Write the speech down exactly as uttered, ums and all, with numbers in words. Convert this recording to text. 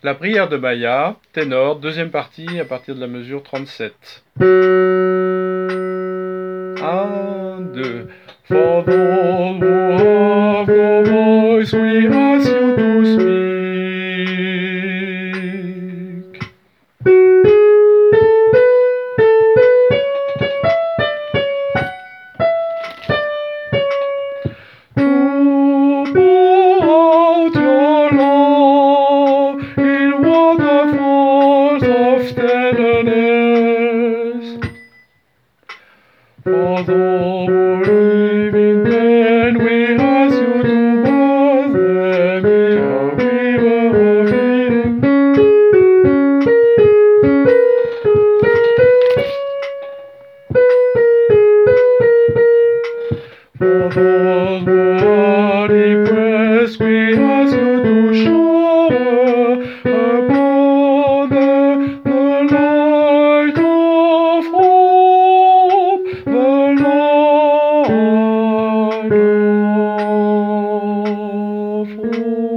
La prière de Maïa, ténor, deuxième partie, à partir de la mesure trente-sept. Un, deux. For those who have no voice, we ask you to speak. To pour out your love in waterfalls of tenderness. For those who live in pain, we ask you to bathe them in a river of healing. For those who are depressed, we ask you to shower upon them the light of hope, the light of hope.